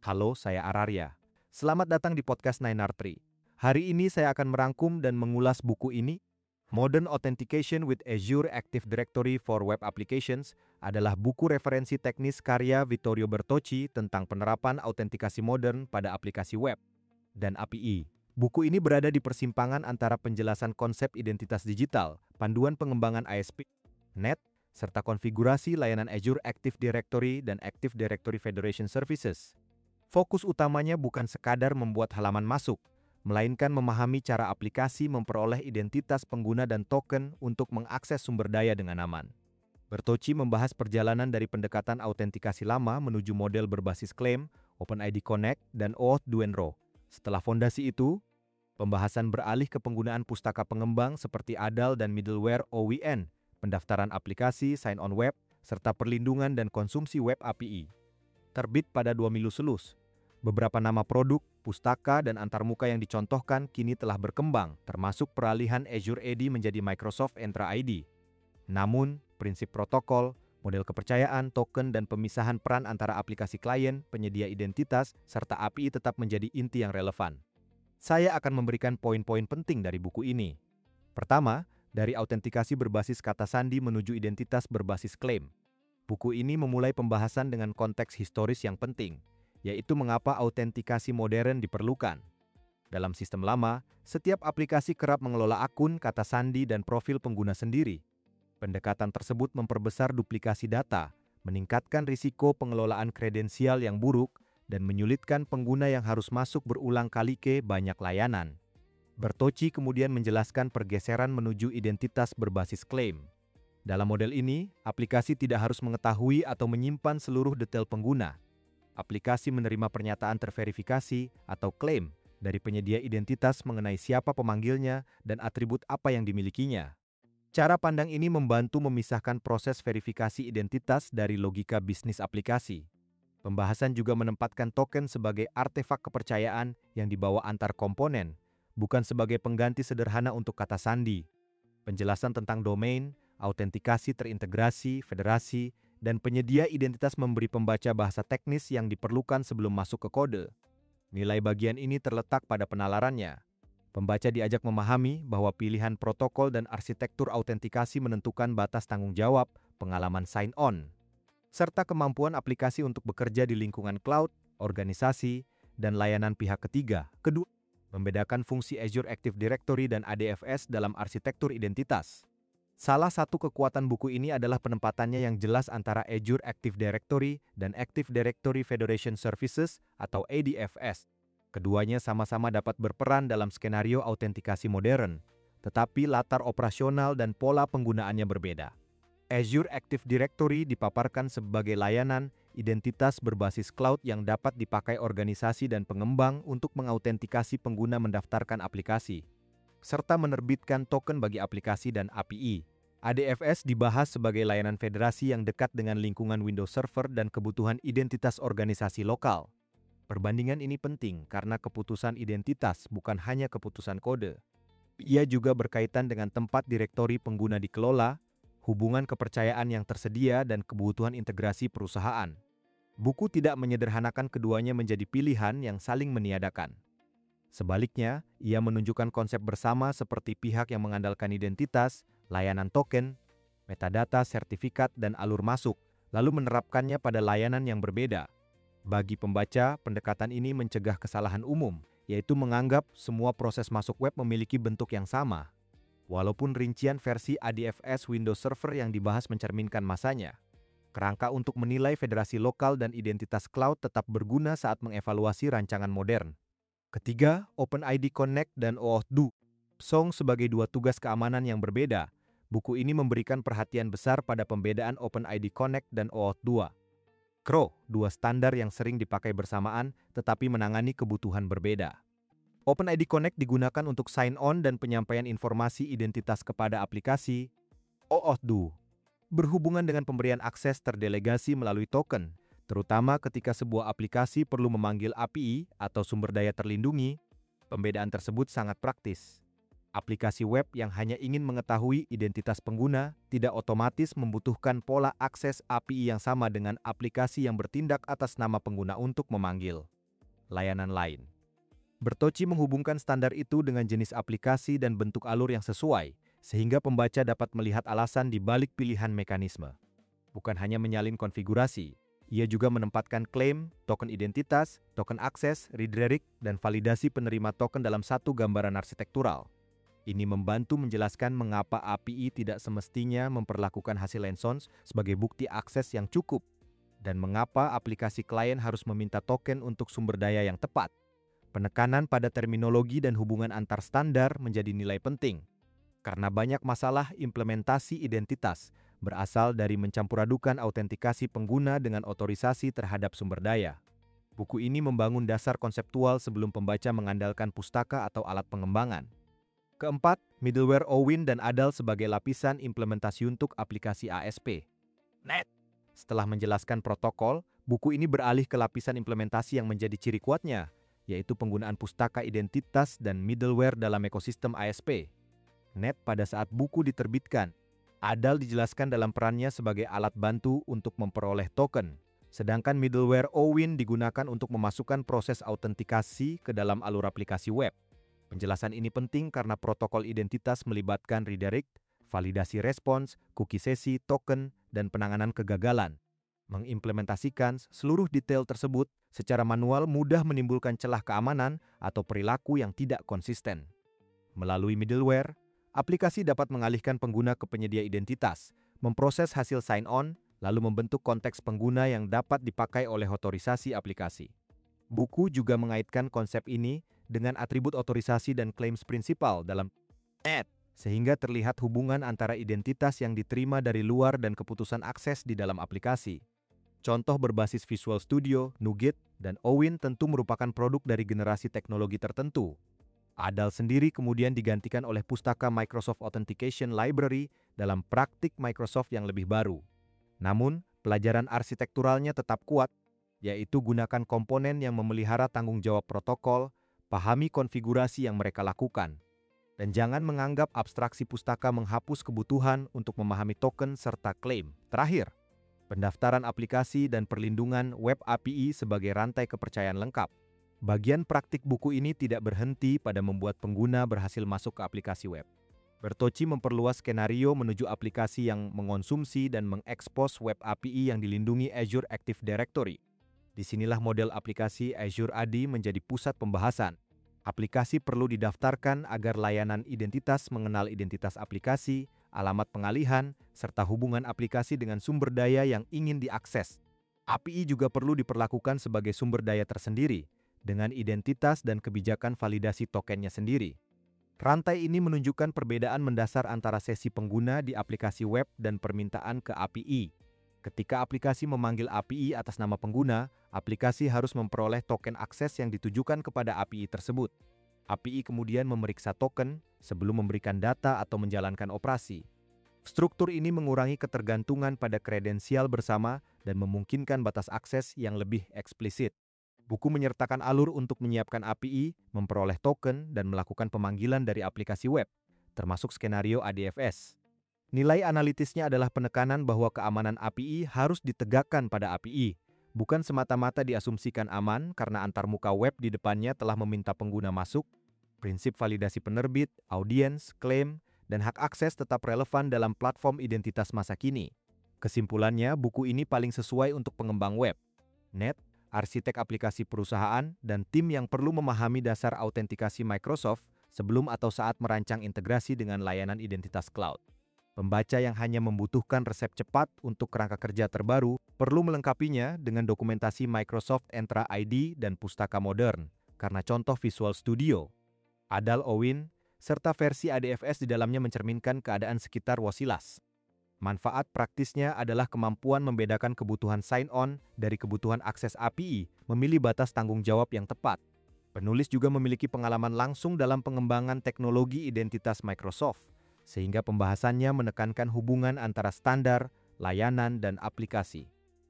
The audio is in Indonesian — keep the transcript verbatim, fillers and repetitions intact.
Halo, saya Ararya. Selamat datang di podcast Nine R Tree. Hari ini saya akan merangkum dan mengulas buku ini. Modern Authentication with Azure Active Directory for Web Applications adalah buku referensi teknis karya Vittorio Bertocci tentang penerapan autentikasi modern pada aplikasi web dan A P I. Buku ini berada di persimpangan antara penjelasan konsep identitas digital, panduan pengembangan I S P, Net, serta konfigurasi layanan Azure Active Directory dan Active Directory Federation Services. Fokus utamanya bukan sekadar membuat halaman masuk, melainkan memahami cara aplikasi memperoleh identitas pengguna dan token untuk mengakses sumber daya dengan aman. Bertocci membahas perjalanan dari pendekatan autentikasi lama menuju model berbasis klaim, OpenID Connect, dan OAuth dua and Row. Setelah fondasi itu, pembahasan beralih ke penggunaan pustaka pengembang seperti A D A L dan middleware O W N, pendaftaran aplikasi, sign-on web, serta perlindungan dan konsumsi web A P I. Terbit pada dua Mei Sulus. Beberapa nama produk, pustaka, dan antarmuka yang dicontohkan kini telah berkembang, termasuk peralihan Azure A D menjadi Microsoft Entra I D. Namun, prinsip protokol, model kepercayaan, token, dan pemisahan peran antara aplikasi klien, penyedia identitas, serta A P I tetap menjadi inti yang relevan. Saya akan memberikan poin-poin penting dari buku ini. Pertama, dari autentikasi berbasis kata sandi menuju identitas berbasis klaim. Buku ini memulai pembahasan dengan konteks historis yang penting, yaitu mengapa autentikasi modern diperlukan. Dalam sistem lama, setiap aplikasi kerap mengelola akun, kata sandi, dan profil pengguna sendiri. Pendekatan tersebut memperbesar duplikasi data, meningkatkan risiko pengelolaan kredensial yang buruk, dan menyulitkan pengguna yang harus masuk berulang kali ke banyak layanan. Bertocci kemudian menjelaskan pergeseran menuju identitas berbasis klaim. Dalam model ini, aplikasi tidak harus mengetahui atau menyimpan seluruh detail pengguna. Aplikasi menerima pernyataan terverifikasi atau klaim dari penyedia identitas mengenai siapa pemanggilnya dan atribut apa yang dimilikinya. Cara pandang ini membantu memisahkan proses verifikasi identitas dari logika bisnis aplikasi. Pembahasan juga menempatkan token sebagai artefak kepercayaan yang dibawa antar komponen, bukan sebagai pengganti sederhana untuk kata sandi. Penjelasan tentang domain, autentikasi terintegrasi, federasi, dan penyedia identitas memberi pembaca bahasa teknis yang diperlukan sebelum masuk ke kode. Nilai bagian ini terletak pada penalarannya. Pembaca diajak memahami bahwa pilihan protokol dan arsitektur autentikasi menentukan batas tanggung jawab, pengalaman sign-on, serta kemampuan aplikasi untuk bekerja di lingkungan cloud, organisasi, dan layanan pihak ketiga. Kedua, membedakan fungsi Azure Active Directory dan A D F S dalam arsitektur identitas. Salah satu kekuatan buku ini adalah penempatannya yang jelas antara Azure Active Directory dan Active Directory Federation Services atau A D F S. Keduanya sama-sama dapat berperan dalam skenario autentikasi modern, tetapi latar operasional dan pola penggunaannya berbeda. Azure Active Directory dipaparkan sebagai layanan identitas berbasis cloud yang dapat dipakai organisasi dan pengembang untuk mengautentikasi pengguna mendaftarkan aplikasi, serta menerbitkan token bagi aplikasi dan A P I. A D F S dibahas sebagai layanan federasi yang dekat dengan lingkungan Windows Server dan kebutuhan identitas organisasi lokal. Perbandingan ini penting karena keputusan identitas bukan hanya keputusan kode. Ia juga berkaitan dengan tempat direktori pengguna dikelola, hubungan kepercayaan yang tersedia, dan kebutuhan integrasi perusahaan. Buku tidak menyederhanakan keduanya menjadi pilihan yang saling meniadakan. Sebaliknya, ia menunjukkan konsep bersama seperti pihak yang mengandalkan identitas, layanan token, metadata, sertifikat, dan alur masuk, lalu menerapkannya pada layanan yang berbeda. Bagi pembaca, pendekatan ini mencegah kesalahan umum, yaitu menganggap semua proses masuk web memiliki bentuk yang sama. Walaupun rincian versi A D F S Windows Server yang dibahas mencerminkan masanya, kerangka untuk menilai federasi lokal dan identitas cloud tetap berguna saat mengevaluasi rancangan modern. Ketiga, OpenID Connect dan OAuth dua. Song sebagai dua tugas keamanan yang berbeda, buku ini memberikan perhatian besar pada pembedaan OpenID Connect dan OAuth dua. C R O, dua standar yang sering dipakai bersamaan tetapi menangani kebutuhan berbeda. OpenID Connect digunakan untuk sign-on dan penyampaian informasi identitas kepada aplikasi. OAuth dua berhubungan dengan pemberian akses terdelegasi melalui token, terutama ketika sebuah aplikasi perlu memanggil A P I atau sumber daya terlindungi. Pembedaan tersebut sangat praktis. Aplikasi web yang hanya ingin mengetahui identitas pengguna tidak otomatis membutuhkan pola akses A P I yang sama dengan aplikasi yang bertindak atas nama pengguna untuk memanggil. layanan lain. Bertochi menghubungkan standar itu dengan jenis aplikasi dan bentuk alur yang sesuai, sehingga pembaca dapat melihat alasan di balik pilihan mekanisme. Bukan hanya menyalin konfigurasi, ia juga menempatkan klaim, token identitas, token akses, redirect, dan validasi penerima token dalam satu gambaran arsitektural. Ini membantu menjelaskan mengapa A P I tidak semestinya memperlakukan hasil Landsons sebagai bukti akses yang cukup, dan mengapa aplikasi klien harus meminta token untuk sumber daya yang tepat. Penekanan pada terminologi dan hubungan antar standar menjadi nilai penting, karena banyak masalah implementasi identitas berasal dari mencampuradukan autentikasi pengguna dengan otorisasi terhadap sumber daya. Buku ini membangun dasar konseptual sebelum pembaca mengandalkan pustaka atau alat pengembangan. Keempat, middleware Owin dan Adal sebagai lapisan implementasi untuk aplikasi A S P. Net. Setelah menjelaskan protokol, buku ini beralih ke lapisan implementasi yang menjadi ciri kuatnya, yaitu penggunaan pustaka identitas dan middleware dalam ekosistem A S P. Net pada saat buku diterbitkan, Adal dijelaskan dalam perannya sebagai alat bantu untuk memperoleh token, sedangkan middleware Owin digunakan untuk memasukkan proses autentikasi ke dalam alur aplikasi web. Penjelasan ini penting karena protokol identitas melibatkan redirect, validasi respons, cookie sesi, token, dan penanganan kegagalan. Mengimplementasikan seluruh detail tersebut secara manual mudah menimbulkan celah keamanan atau perilaku yang tidak konsisten. Melalui middleware, aplikasi dapat mengalihkan pengguna ke penyedia identitas, memproses hasil sign-on, lalu membentuk konteks pengguna yang dapat dipakai oleh otorisasi aplikasi. Buku juga mengaitkan konsep ini dengan atribut otorisasi dan claims principal dalam Net, sehingga terlihat hubungan antara identitas yang diterima dari luar dan keputusan akses di dalam aplikasi. Contoh berbasis Visual Studio, Nougat, dan Owin tentu merupakan produk dari generasi teknologi tertentu. Adal sendiri kemudian digantikan oleh pustaka Microsoft Authentication Library dalam praktik Microsoft yang lebih baru. Namun, pelajaran arsitekturalnya tetap kuat, yaitu gunakan komponen yang memelihara tanggung jawab protokol, pahami konfigurasi yang mereka lakukan, dan jangan menganggap abstraksi pustaka menghapus kebutuhan untuk memahami token serta klaim. Terakhir, pendaftaran aplikasi dan perlindungan web A P I sebagai rantai kepercayaan lengkap. Bagian praktik buku ini tidak berhenti pada membuat pengguna berhasil masuk ke aplikasi web. Bertochi memperluas skenario menuju aplikasi yang mengonsumsi dan mengekspos web A P I yang dilindungi Azure Active Directory. Disinilah model aplikasi Azure A D menjadi pusat pembahasan. Aplikasi perlu didaftarkan agar layanan identitas mengenal identitas aplikasi, alamat pengalihan, serta hubungan aplikasi dengan sumber daya yang ingin diakses. A P I juga perlu diperlakukan sebagai sumber daya tersendiri, dengan identitas dan kebijakan validasi tokennya sendiri. Rantai ini menunjukkan perbedaan mendasar antara sesi pengguna di aplikasi web dan permintaan ke A P I. Ketika aplikasi memanggil A P I atas nama pengguna, aplikasi harus memperoleh token akses yang ditujukan kepada A P I tersebut. A P I kemudian memeriksa token sebelum memberikan data atau menjalankan operasi. Struktur ini mengurangi ketergantungan pada kredensial bersama dan memungkinkan batas akses yang lebih eksplisit. Buku menyertakan alur untuk menyiapkan A P I, memperoleh token, dan melakukan pemanggilan dari aplikasi web, termasuk skenario A D F S. Nilai analitisnya adalah penekanan bahwa keamanan A P I harus ditegakkan pada A P I, bukan semata-mata diasumsikan aman karena antarmuka web di depannya telah meminta pengguna masuk. Prinsip validasi penerbit, audiens, klaim, dan hak akses tetap relevan dalam platform identitas masa kini. Kesimpulannya, buku ini paling sesuai untuk pengembang web, Net, arsitek aplikasi perusahaan, dan tim yang perlu memahami dasar autentikasi Microsoft sebelum atau saat merancang integrasi dengan layanan identitas cloud. Pembaca yang hanya membutuhkan resep cepat untuk kerangka kerja terbaru perlu melengkapinya dengan dokumentasi Microsoft Entra I D dan pustaka modern, karena contoh Visual Studio, Adal Owin, serta versi A D F S di dalamnya mencerminkan keadaan sekitar wasilas. Manfaat praktisnya adalah kemampuan membedakan kebutuhan sign-on dari kebutuhan akses A P I, memilih batas tanggung jawab yang tepat. Penulis juga memiliki pengalaman langsung dalam pengembangan teknologi identitas Microsoft, sehingga pembahasannya menekankan hubungan antara standar, layanan, dan aplikasi.